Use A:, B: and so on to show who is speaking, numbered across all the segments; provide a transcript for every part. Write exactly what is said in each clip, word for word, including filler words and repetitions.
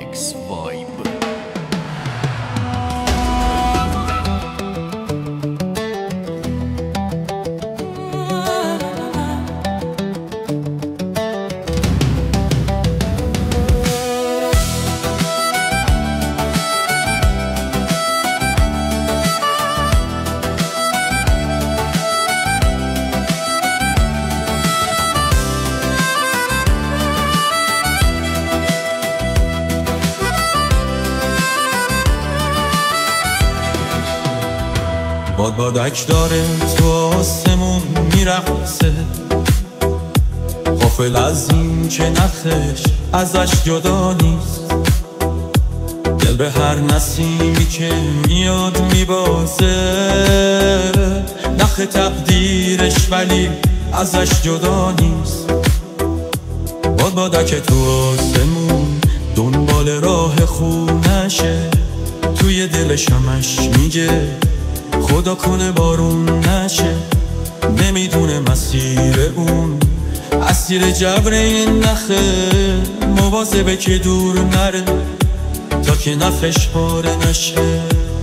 A: X Vibe.
B: باد بادک داره تو آسمون میرقصه، غافل از این که نخش ازش جدا نیست. دل به هر نسیمی که میاد میبازه، نخ تقدیرش ولی ازش جدا نیست. باد بادک تو آسمون دنبال راه خونشه، توی دلش همش میگه خدا کنه بارون نشه. نمیدونه مسیر اون اسیر جبر این نخه، مواظبه که دور نره تا که نخش پاره نشه.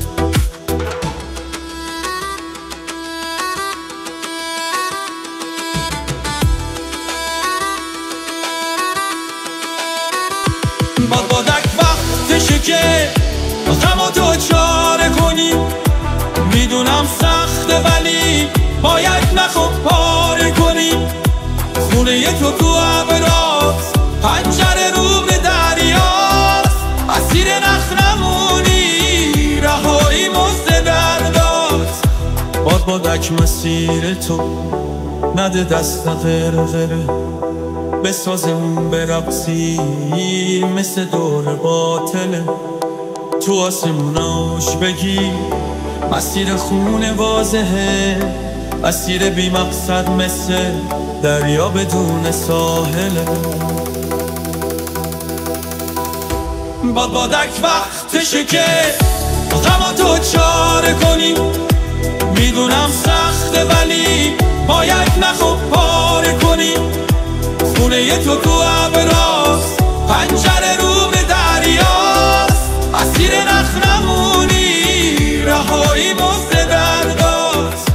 B: باد بادک وقتشه که غم تو چاره کنی. میدونم سخته ولی باید نخو پاره کنی. خونه تو تو ابراست، پنجره رو به دریاست. اسیر نخ نمونی، رهایی مزد درداست. باد بادک مسیر تو نده دست غرغره، بسازمون برقصی مثل دور باطله. تو آسموناش بگی مسیر خونه واضحه، مسیر بی مقصد مثل دریا بدون ساحله. باد بادک وقتشه که غم تو چاره کنی. میدونم سخته ولی باید نخو پاره کنی. خونه تو تو ابراست، پنجره رو به دریاست. اسیر نخ نمونی، رهایی مزد درداست.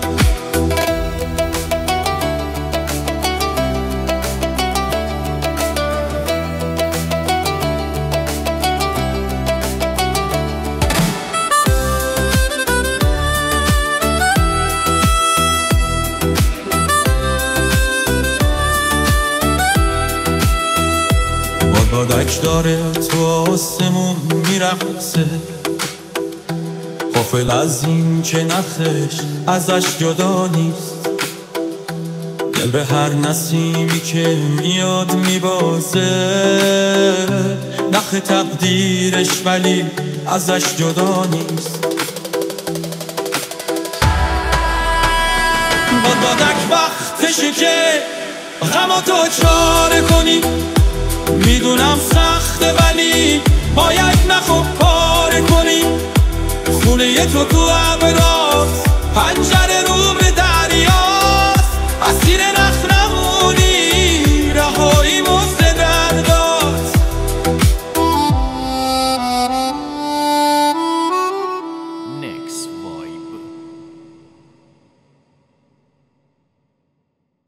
B: باد بادک داره تو آسمون میرقصه، غافل از این که نخش ازش جدا نیست. دل به هر نسیمی که میاد میبازه، نخ تقدیرش ولی ازش جدا نیست. باد بادک وقتشه که غم تو چاره کنی. میدونم سخته ولی باید نخو پاره کنی. خونه تو تو ابراست، پنجره